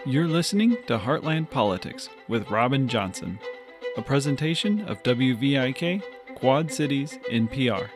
You're listening to Heartland Politics with Robin Johnson, a presentation of WVIK Quad Cities NPR.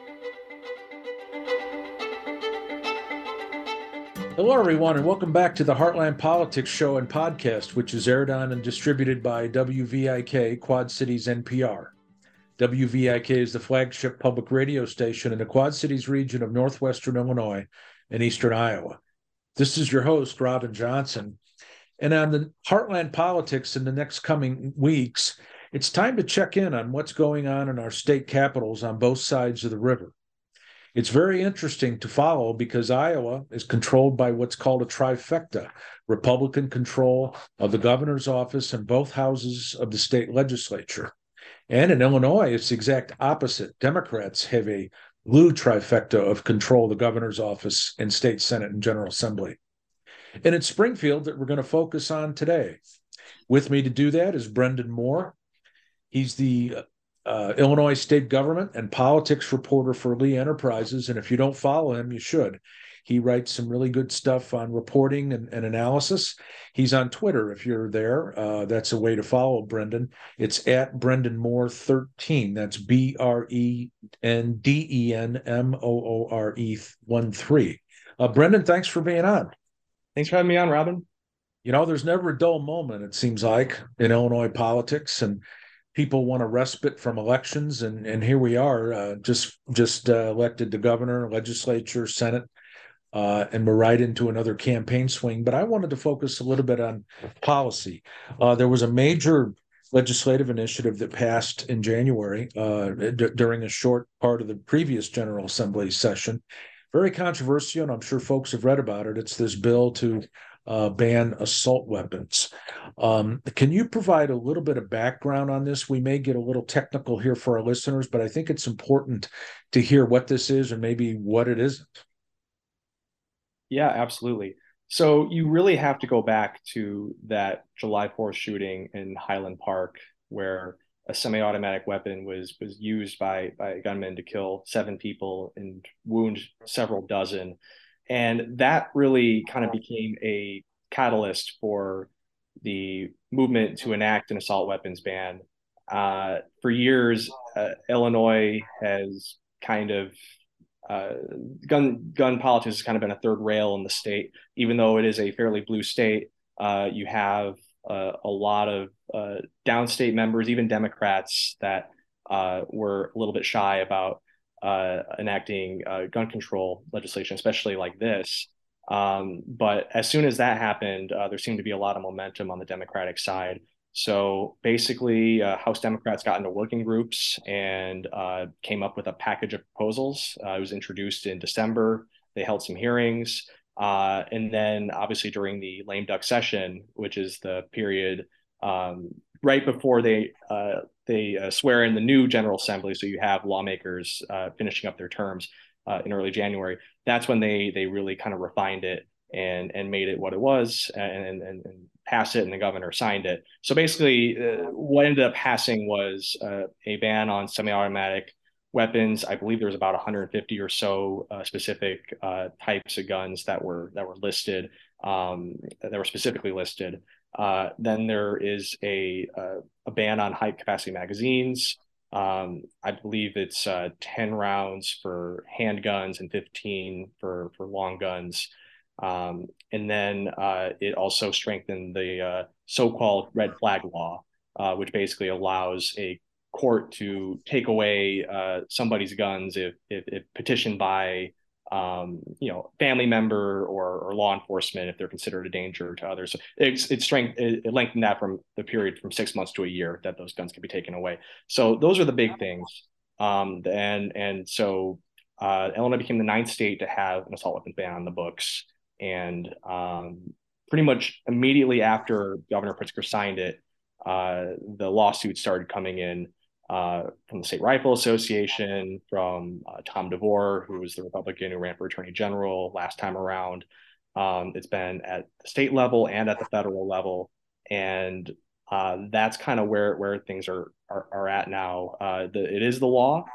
Hello, everyone, and welcome back to the Heartland Politics Show and Podcast, which is aired on and distributed by WVIK Quad Cities NPR. WVIK is the flagship public radio station in the Quad Cities region of northwestern Illinois and eastern Iowa. This is your host, Robin Johnson. And on the Heartland Politics in the next coming weeks, it's time to check in on what's going on in our state capitals on both sides of the river. It's very interesting to follow because Iowa is controlled by what's called a trifecta, Republican control of the governor's office and both houses of the state legislature. And in Illinois, it's the exact opposite. Democrats have a blue trifecta of control of the governor's office and state senate and general assembly. And it's Springfield that we're going to focus on today. With me to do that is Brendan Moore. He's the Illinois state government and politics reporter for Lee Enterprises. And if you don't follow him, you should. He writes some really good stuff on reporting and analysis. He's on Twitter. If you're there, that's a way to follow Brendan. It's at Brendan Moore 13. That's BrendenMoore 13. Brendan, thanks for being on. Thanks for having me on, Robin. You know, there's never a dull moment, it seems like, in Illinois politics, and people want a respite from elections, and here we are, just elected the governor, legislature, senate, and we're right into another campaign swing. But I wanted to focus a little bit on policy. There was a major legislative initiative that passed in January during a short part of the previous General Assembly session. Very controversial, and I'm sure folks have read about it. It's this bill to ban assault weapons. Can you provide a little bit of background on this? We may get a little technical here for our listeners, but I think it's important to hear what this is and maybe what it isn't. Yeah, absolutely. So you really have to go back to that July 4th shooting in Highland Park, where a semi-automatic weapon was used by a gunman to kill 7 people and wound several dozen. And that really kind of became a catalyst for the movement to enact an assault weapons ban. For years, Illinois has kind of gun politics has kind of been a third rail in the state, even though it is a fairly blue state. You have a lot of downstate members, even Democrats, that were a little bit shy about enacting gun control legislation, especially like this. But as soon as that happened, there seemed to be a lot of momentum on the Democratic side. So basically, House Democrats got into working groups and came up with a package of proposals. It was introduced in December. They held some hearings. And then obviously during the lame duck session, which is the period right before they swear in the new General Assembly, so you have lawmakers finishing up their terms in early January, that's when they really kind of refined it and made it what it was and passed it, and the governor signed it. So basically what ended up passing was a ban on semi-automatic weapons. I believe there was about 150 or so specific types of guns that were listed, that were specifically listed. Then there is a ban on high capacity magazines. I believe it's 10 rounds for handguns and 15 for long guns. And then it also strengthened the so-called red flag law, which basically allows a court to take away somebody's guns if petitioned by family member or law enforcement if they're considered a danger to others. So it lengthened that from the period from 6 months to a year that those guns can be taken away. So those are the big things. And so Illinois became the 9th state to have an assault weapons ban on the books. And pretty much immediately after Governor Pritzker signed it, the lawsuits started coming in from the State Rifle Association, from Tom DeVore, who was the Republican who ran for Attorney General last time around. It's been at the state level and at the federal level, and that's kind of where things are at now. It is the law,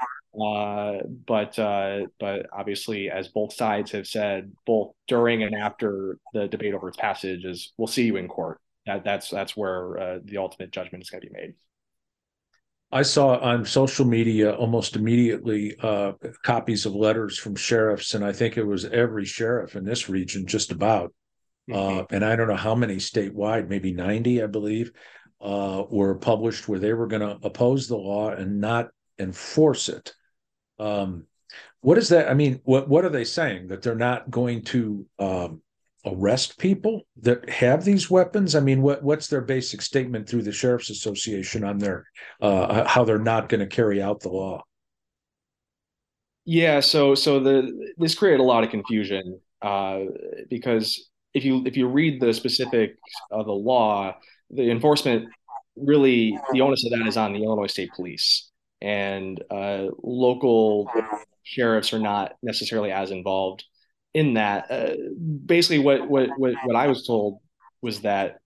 but obviously, as both sides have said, both during and after the debate over its passage, is we'll see you in court. that's where the ultimate judgment is going to be made. I saw on social media almost immediately copies of letters from sheriffs, and I think it was every sheriff in this region, just about. And I don't know how many statewide, maybe 90, I believe, were published where they were going to oppose the law and not enforce it. What is that? I mean, what are they saying? That they're not going to arrest people that have these weapons? I mean, what's their basic statement through the Sheriff's Association on their how they're not going to carry out the law? Yeah, so this created a lot of confusion because if you read the specifics of the law, the enforcement really the onus of that is on the Illinois State Police, and local sheriffs are not necessarily as involved in that. Basically, what I was told was that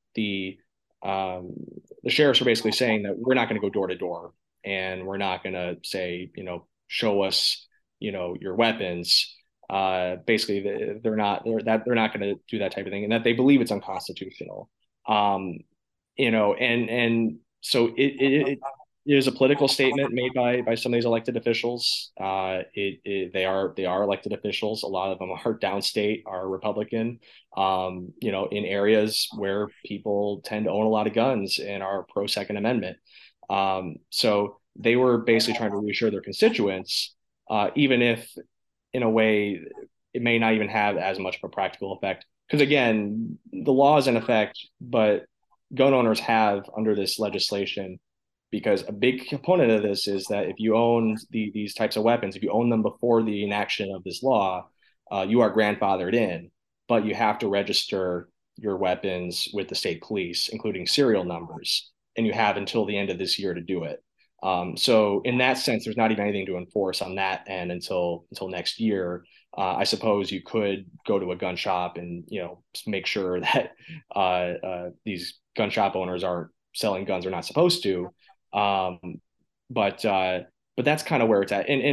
the sheriffs are basically saying that we're not going to go door to door, and we're not going to say, show us, your weapons. Basically, they're not going to do that type of thing, and that they believe it's unconstitutional. Um, and so it is a political statement made by some of these elected officials. They are elected officials. A lot of them are downstate, are Republican. In areas where people tend to own a lot of guns and are pro Second Amendment. So they were basically trying to reassure their constituents, even if in a way it may not even have as much of a practical effect. Because again, the law is in effect, but gun owners have under this legislation, because a big component of this is that if you own these types of weapons, if you own them before the enaction of this law, you are grandfathered in, but you have to register your weapons with the state police, including serial numbers, and you have until the end of this year to do it. So in that sense, there's not even anything to enforce on that end until next year. I suppose you could go to a gun shop and make sure that these gun shop owners aren't selling guns they're not supposed to. Um, but that's kind of where it's at, and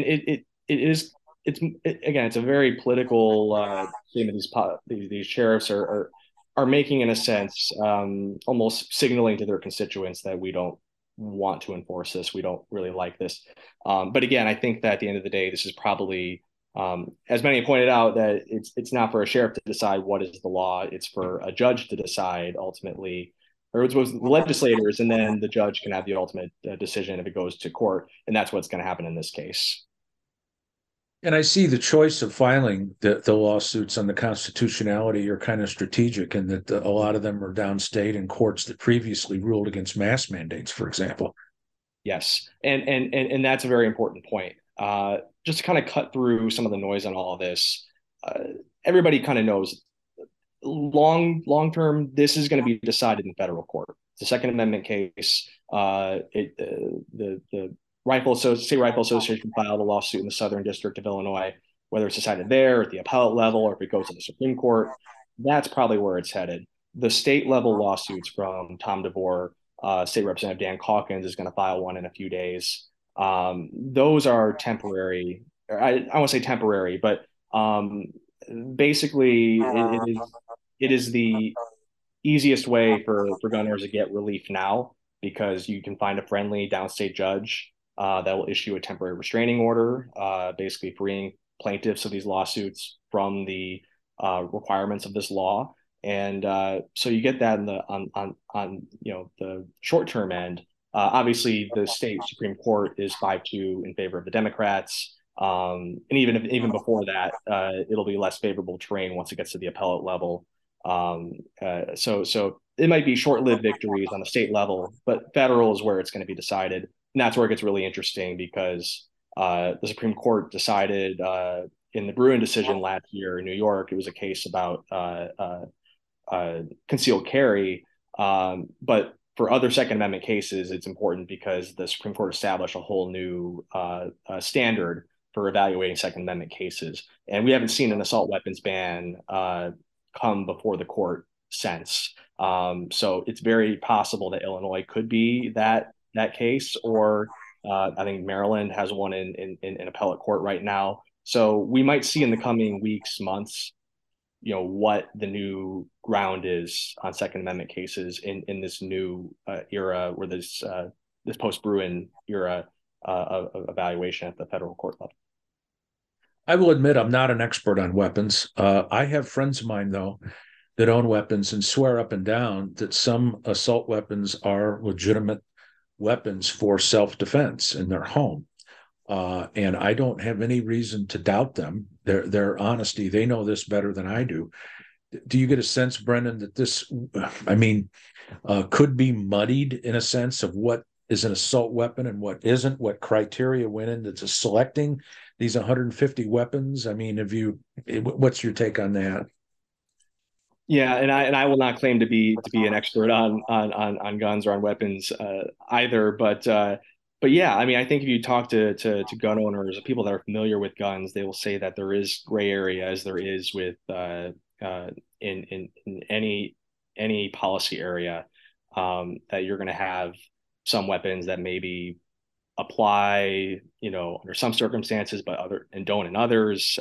again, it's a very political statement. These sheriffs are making, in a sense, almost signaling to their constituents that we don't want to enforce this. We don't really like this. But again, I think that at the end of the day, this is probably, as many pointed out, that it's not for a sheriff to decide what is the law. It's for a judge to decide ultimately, or it was the legislators, and then the judge can have the ultimate decision if it goes to court. And that's what's going to happen in this case. And I see the choice of filing the lawsuits on the constitutionality are kind of strategic, and that a lot of them are downstate in courts that previously ruled against mask mandates, for example. Yes, and that's a very important point. Just to kind of cut through some of the noise on all of this, everybody kind of knows long term this is going to be decided in federal court. It's a Second Amendment case. The State Rifle Association filed a lawsuit in the Southern District of Illinois. Whether it's decided there at the appellate level or if it goes to the Supreme Court, that's probably where it's headed. The state level lawsuits from Tom DeVore, State Representative Dan Calkins is going to file one in a few days. Those are temporary. I won't say temporary, but basically it is the easiest way for gun owners to get relief now, because you can find a friendly downstate judge that will issue a temporary restraining order, basically freeing plaintiffs of these lawsuits from the requirements of this law. And so you get that on the short term end. Obviously, the state Supreme Court is 5-2 in favor of the Democrats. And even before that, it'll be less favorable terrain once it gets to the appellate level. So it might be short-lived victories on the state level, but federal is where it's going to be decided. And that's where it gets really interesting, because the Supreme Court decided in the Bruen decision last year in New York, it was a case about concealed carry. But for other Second Amendment cases, it's important because the Supreme Court established a whole new standard for evaluating Second Amendment cases. And we haven't seen an assault weapons ban come before the court since. So it's very possible that Illinois could be that case, or I think Maryland has one in appellate court right now. So we might see in the coming weeks, months, what the new ground is on Second Amendment cases in this new era, or this post Bruen era of evaluation at the federal court level. I will admit I'm not an expert on weapons. I have friends of mine, though, that own weapons and swear up and down that some assault weapons are legitimate weapons for self-defense in their home. And I don't have any reason to doubt them. Their honesty, they know this better than I do. Do you get a sense, Brendan, that this, could be muddied in a sense of what is an assault weapon and what isn't, what criteria went into selecting these 150 weapons? I mean, what's your take on that? Yeah, and I will not claim to be an expert on guns or on weapons either, but yeah, I mean, I think if you talk to gun owners, people that are familiar with guns, they will say that there is gray area, as there is with in any policy area, that you're going to have some weapons that maybe apply, under some circumstances, but don't in others,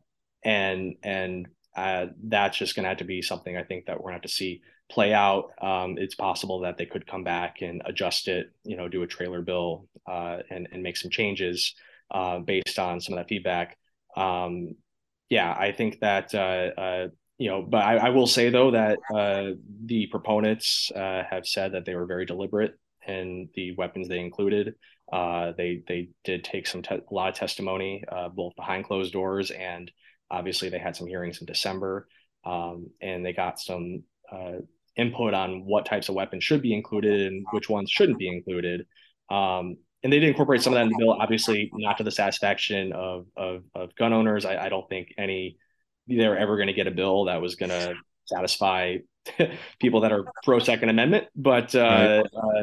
and that's just going to have to be something, I think, that we're going to have to see play out. It's possible that they could come back and adjust it, do a trailer bill, and make some changes based on some of that feedback. Yeah, I think that, but I will say, though, that the proponents have said that they were very deliberate in the weapons they included. They did take a lot of testimony, both behind closed doors, and obviously they had some hearings in December, and they got some input on what types of weapons should be included and which ones shouldn't be included. And they did incorporate some of that in the bill, obviously not to the satisfaction of gun owners. I don't think they were ever going to get a bill that was going to satisfy people that are pro Second Amendment. But right.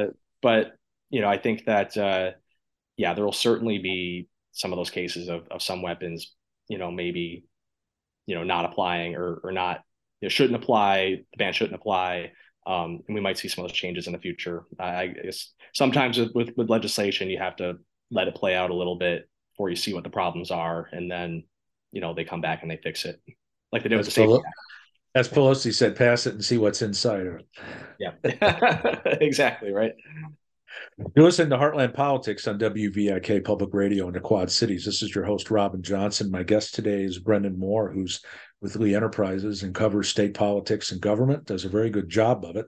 I think that there will certainly be some of those cases of some weapons, maybe not applying, or not, shouldn't apply. The ban shouldn't apply. And we might see some of those changes in the future. I guess sometimes with legislation, you have to let it play out a little bit before you see what the problems are, and then they come back and they fix it, like they did with the Safety Act. As Pelosi said, pass it and see what's inside of it. Yeah, exactly right. You're listening to Heartland Politics on WVIK Public Radio in the Quad Cities. This is your host, Robin Johnson. My guest today is Brendan Moore, who's with Lee Enterprises and covers state politics and government, does a very good job of it.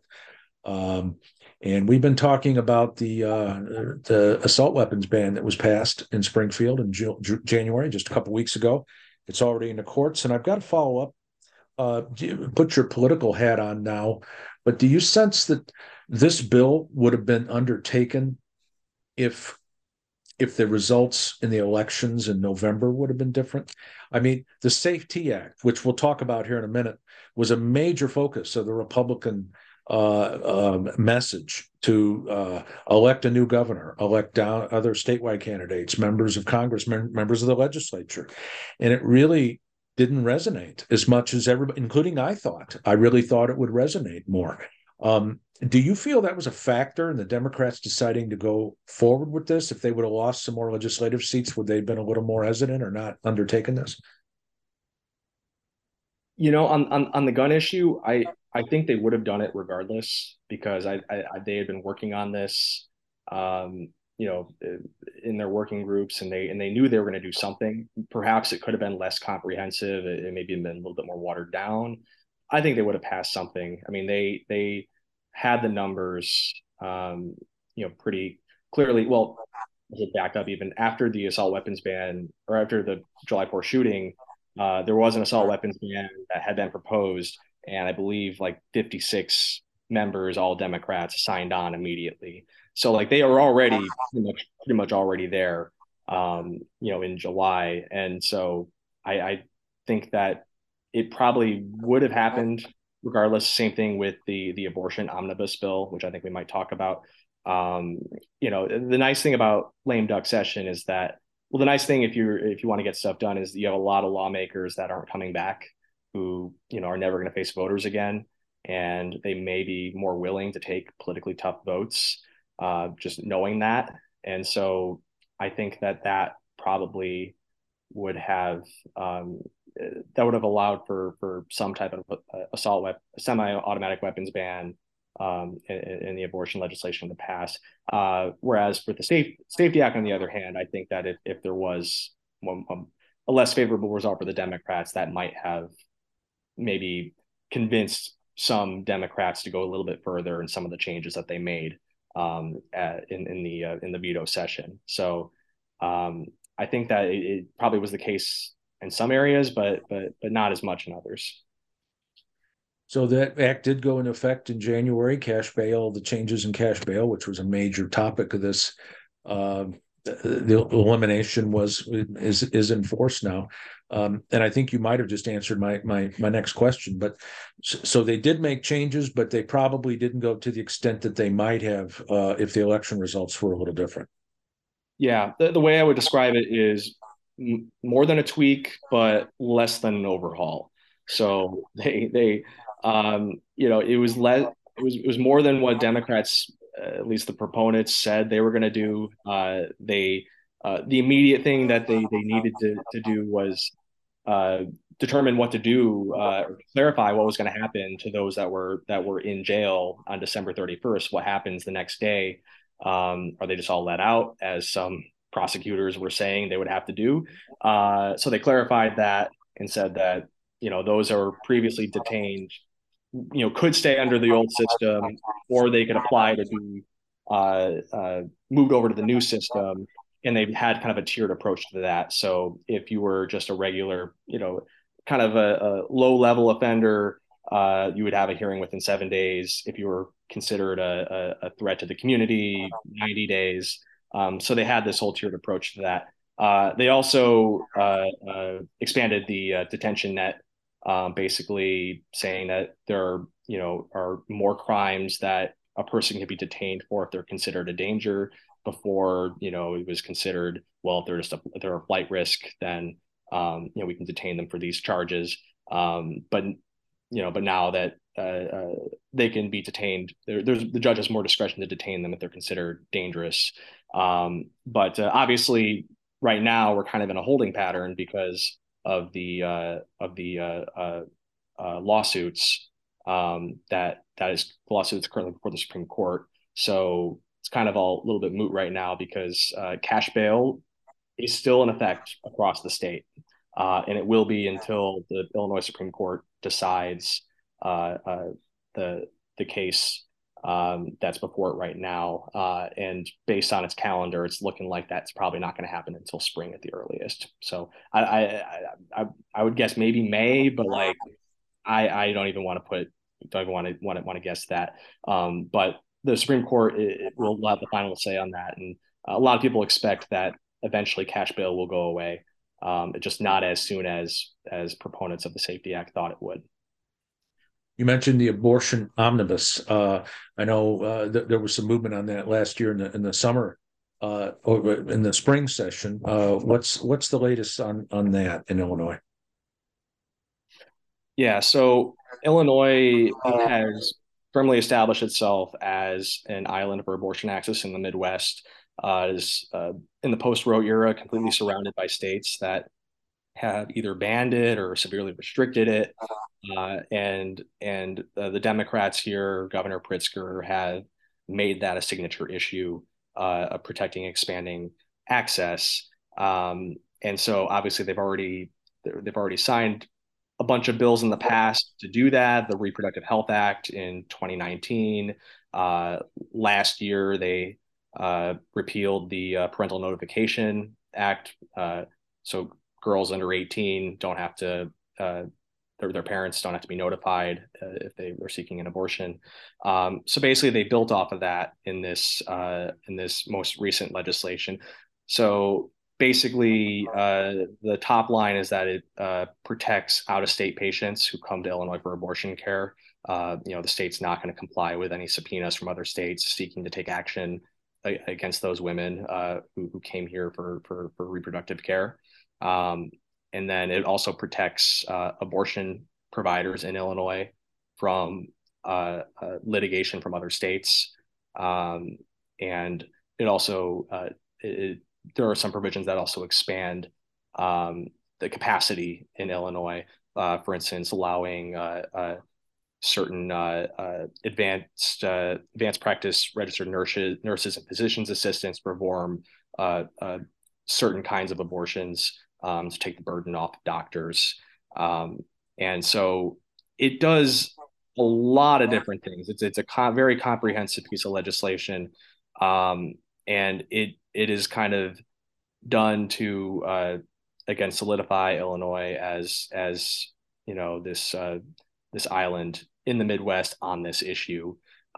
And we've been talking about the assault weapons ban that was passed in Springfield in January, just a couple of weeks ago. It's already in the courts, and I've got to follow up. Put your political hat on now, but do you sense that this bill would have been undertaken if the results in the elections in November would have been different? I mean, the Safety Act, which we'll talk about here in a minute, was a major focus of the Republican message to elect a new governor, elect down other statewide candidates, members of Congress, members of the legislature. And it really didn't resonate as much as everybody, including I thought. I really thought it would resonate more. Do you feel that was a factor in the Democrats deciding to go forward with this? If they would have lost some more legislative seats, would they have been a little more hesitant or not undertaken this? On the gun issue, I think they would have done it regardless, because they had been working on this, in their working groups, and they knew they were going to do something. Perhaps it could have been less comprehensive. It maybe been a little bit more watered down. I think they would have passed something. I mean, they had the numbers, pretty clearly. Well, to back up, even after the assault weapons ban, or after the July 4th shooting, there was an assault weapons ban that had been proposed, and I believe like 56 members, all Democrats, signed on immediately. So like they are already pretty much already there, in July. And so I think that it probably would have happened regardless. Same thing with the abortion omnibus bill, which I think we might talk about. The nice thing about lame duck session is that, well, the nice thing if you want to get stuff done is you have a lot of lawmakers that aren't coming back, who are never going to face voters again, and they may be more willing to take politically tough votes, just knowing that. And so I think that probably would have that would have allowed for some type of semi-automatic weapons ban in the abortion legislation in the past. Whereas for the Safety Act, on the other hand, I think that if there was a less favorable result for the Democrats, that might have maybe convinced some Democrats to go a little bit further in some of the changes that they made in the veto session. So I think that it probably was the case in some areas, but not as much in others. So that act did go into effect in January. Cash bail, the changes in cash bail, which was a major topic of this, the elimination is in force now. And I think you might have just answered my next question. But so they did make changes, but they probably didn't go to the extent that they might have if the election results were a little different. Yeah, the way I would describe it is more than a tweak, but less than an overhaul. So it was more than what Democrats, at least the proponents, said they were going to do. The immediate thing that they needed to do was determine what to do, or clarify what was going to happen to those that were in jail on December 31st. What happens the next day? Are they just all let out, as some prosecutors were saying they would have to do? So they clarified that and said that those that were previously detained, could stay under the old system, or they could apply to be moved over to the new system. And they had kind of a tiered approach to that. So if you were just a regular, kind of a low level offender, you would have a hearing within 7 days. If you were considered a threat to the community, 90 days. So they had this whole tiered approach to that. They also expanded the detention net, basically saying that there are more crimes that a person can be detained for if they're considered a danger. Before, it was considered, well, if they're a flight risk, then we can detain them for these charges. But now that they can be detained, the judge has more discretion to detain them if they're considered dangerous. But obviously, right now we're kind of in a holding pattern because of the lawsuits that is lawsuits currently before the Supreme Court. So it's kind of all a little bit moot right now because cash bail is still in effect across the state. And it will be until the Illinois Supreme Court decides the case that's before it right now. And based on its calendar, it's looking like that's probably not going to happen until spring at the earliest. So I would guess maybe May, but I don't even want to guess that. But the Supreme Court will have the final say on that, and a lot of people expect that eventually cash bail will go away. Just not as soon as proponents of the Safety Act thought it would. You mentioned the abortion omnibus. I know there was some movement on that last year in the summer, or in the spring session. What's the latest on that in Illinois? Yeah, so Illinois has firmly established itself as an island for abortion access in the Midwest. Is in the post-Roe era completely surrounded by states that have either banned it or severely restricted it. And the Democrats here, Governor Pritzker, have made that a signature issue of protecting expanding access. And so obviously they've already signed a bunch of bills in the past to do that. The Reproductive Health Act in 2019. Last year, they repealed the Parental Notification Act. So girls under 18 don't have to, their parents don't have to be notified if they were seeking an abortion. So basically, they built off of that in this most recent legislation. So basically, the top line is that it protects out-of-state patients who come to Illinois for abortion care. The state's not going to comply with any subpoenas from other states seeking to take action against those women who came here for reproductive care. And then it also protects abortion providers in Illinois from litigation from other states. And it also there are some provisions that also expand the capacity in Illinois. For instance, allowing certain advanced practice registered nurses and physicians assistants perform certain kinds of abortions to take the burden off doctors. And so it does a lot of different things. It's a very comprehensive piece of legislation, and it is kind of done to again solidify Illinois as this island in the Midwest on this issue.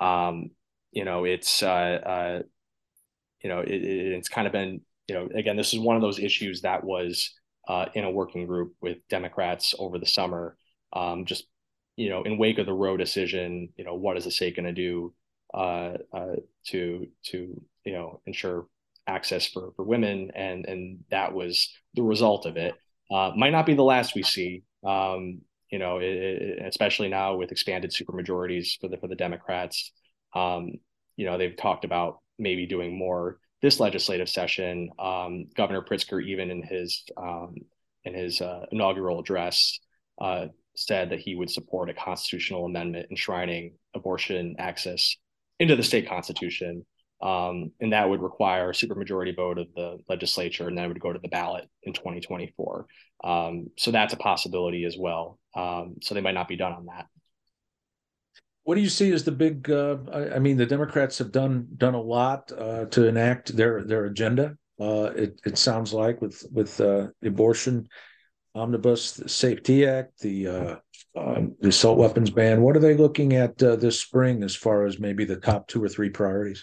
It's kind of been, again, this is one of those issues that was in a working group with Democrats over the summer. Just, in wake of the Roe decision, what is the state going to do to ensure access for women, and that was the result of it. Might not be the last we see. Especially now with expanded supermajorities for the Democrats. They've talked about maybe doing more this legislative session. Governor Pritzker, even in his inaugural address, said that he would support a constitutional amendment enshrining abortion access into the state constitution. And that would require a supermajority vote of the legislature, and then it would go to the ballot in 2024. So that's a possibility as well. So they might not be done on that. What do you see as the big? The Democrats have done a lot to enact their agenda. It sounds like with the abortion omnibus, the Safety Act, the assault weapons ban. What are they looking at this spring as far as maybe the top 2 or 3 priorities?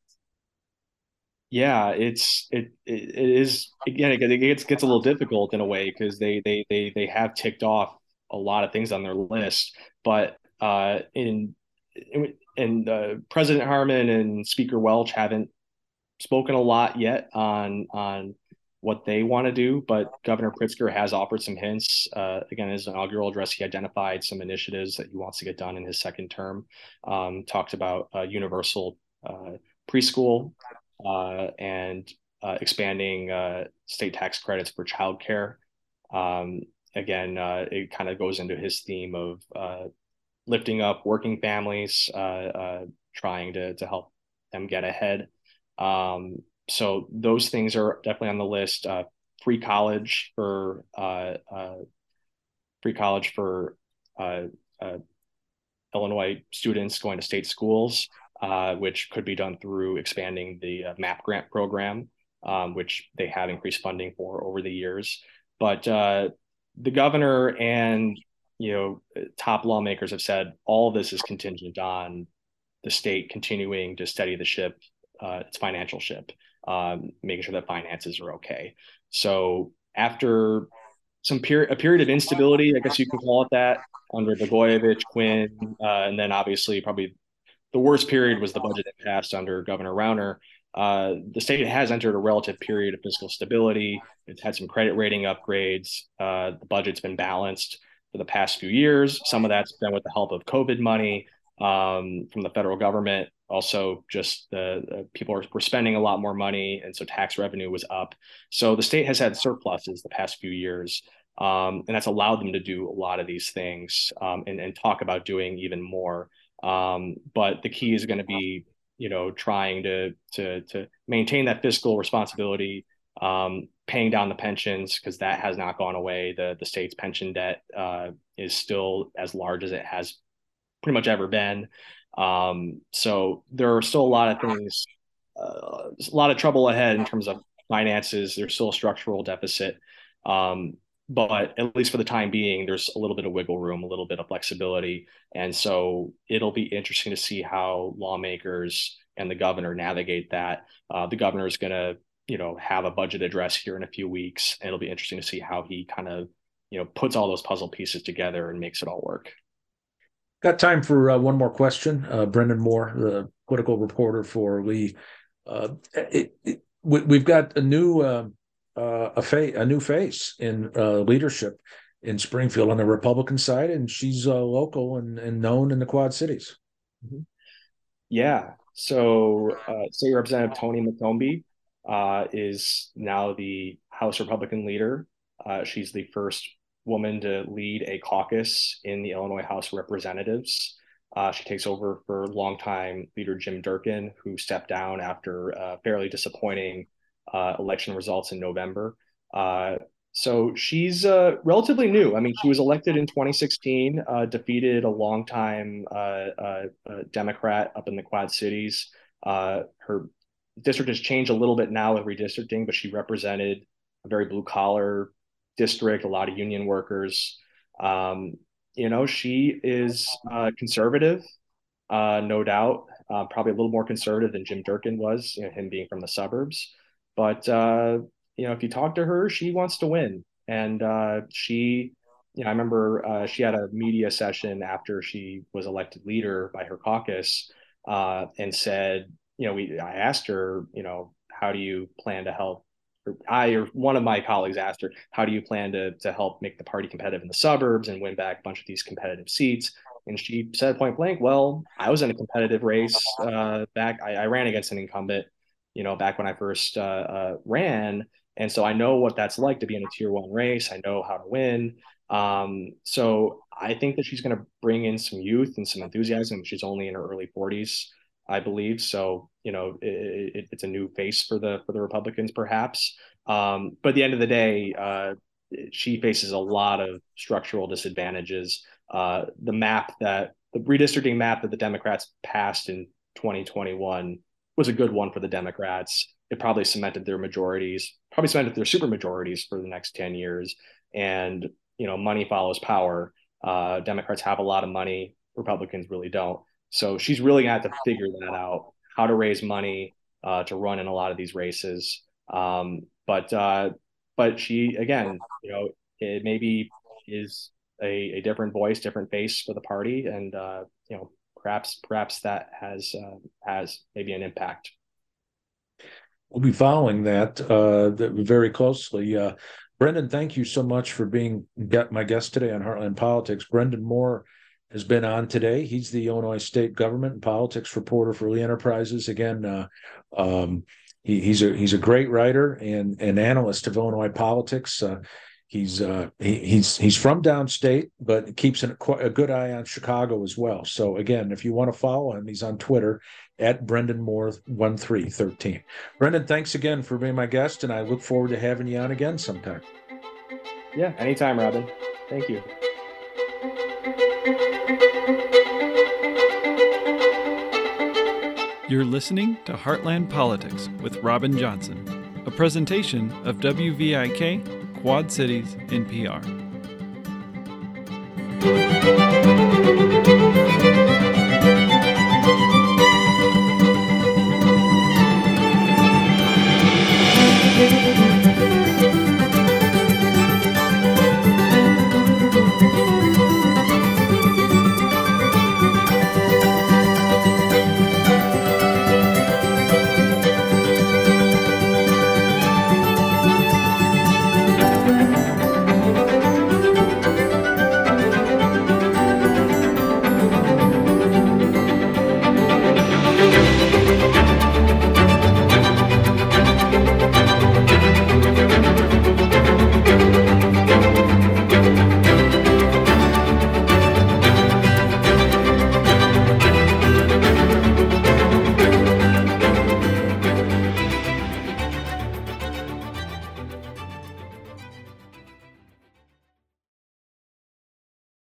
Yeah, it is, again, it gets a little difficult in a way because they have ticked off a lot of things on their list, but President Harmon and Speaker Welch haven't spoken a lot yet on what they want to do, but Governor Pritzker has offered some hints. Again, in his inaugural address, he identified some initiatives that he wants to get done in his second term. Talked about universal preschool and expanding state tax credits for childcare. Again, it kind of goes into his theme of lifting up working families, trying to help them get ahead. So those things are definitely on the list. Free college for Illinois students going to state schools, which could be done through expanding the MAP grant program, which they have increased funding for over the years. But the governor and top lawmakers have said all of this is contingent on the state continuing to steady the ship, its financial ship, making sure that finances are okay. So after a period of instability, I guess you can call it that, under Blagojevich, Quinn, and then obviously probably the worst period was the budget that passed under Governor Rauner. The state has entered a relative period of fiscal stability. It's had some credit rating upgrades. The budget's been balanced for the past few years. Some of that's been with the help of COVID money from the federal government. Also, just people were spending a lot more money, and so tax revenue was up. So the state has had surpluses the past few years, and that's allowed them to do a lot of these things and talk about doing even more. But the key is going to be, trying to maintain that fiscal responsibility, paying down the pensions, because that has not gone away. The state's pension debt is still as large as it has pretty much ever been. So there are still a lot of things, a lot of trouble ahead in terms of finances. There's still a structural deficit. But at least for the time being, there's a little bit of wiggle room, a little bit of flexibility. And so it'll be interesting to see how lawmakers and the governor navigate that. The governor is going to, have a budget address here in a few weeks. And it'll be interesting to see how he kind of, puts all those puzzle pieces together and makes it all work. Got time for one more question. Brendan Moore, the political reporter for Lee. We've got a new face in leadership in Springfield on the Republican side, and she's local and known in the Quad Cities. Mm-hmm. Yeah. So State Representative Tony McCombie is now the House Republican leader She's the first woman to lead a caucus in the Illinois House of Representatives. She takes over for longtime leader Jim Durkin, who stepped down after fairly disappointing election results in November. So she's relatively new. I mean, she was elected in 2016, defeated a longtime Democrat up in the Quad Cities. Her district has changed a little bit now with redistricting, but she represented a very blue collar district, a lot of union workers. She is conservative, no doubt, probably a little more conservative than Jim Durkin was, him being from the suburbs. But, if you talk to her, she wants to win. And I remember she had a media session after she was elected leader by her caucus and said, I asked her, how do you plan to help? Or one of my colleagues asked her, how do you plan to help make the party competitive in the suburbs and win back a bunch of these competitive seats? And she said point blank, well, I was in a competitive race back. I ran against an incumbent, back when I first ran. And so I know what that's like to be in a tier 1 race. I know how to win. So I think that she's going to bring in some youth and some enthusiasm. She's only in her early 40s, I believe. So, it's a new face for the Republicans, perhaps. But at the end of the day, she faces a lot of structural disadvantages. The redistricting map that the Democrats passed in 2021 was a good one for the Democrats. It probably cemented their majorities, probably cemented their super majorities for the next 10 years. And, money follows power. Democrats have a lot of money. Republicans really don't. So she's really going to have to figure that out, how to raise money to run in a lot of these races. But she, again, it maybe is a different voice, different face for the party. And, perhaps that has maybe an impact. We'll be following that very closely. Brendan, thank you so much for being my guest today on Heartland Politics. Brendan Moore has been on today. He's the Illinois State Government and Politics reporter for Lee Enterprises. Again, he's a great writer and an analyst of Illinois politics. He's from downstate, but keeps a good eye on Chicago as well. So again, if you want to follow him, he's on Twitter at Brendan Moore 1313. Brendan, thanks again for being my guest, and I look forward to having you on again sometime. Yeah, anytime, Robin. Thank you. You're listening to Heartland Politics with Robin Johnson, a presentation of WVIK Quad Cities NPR.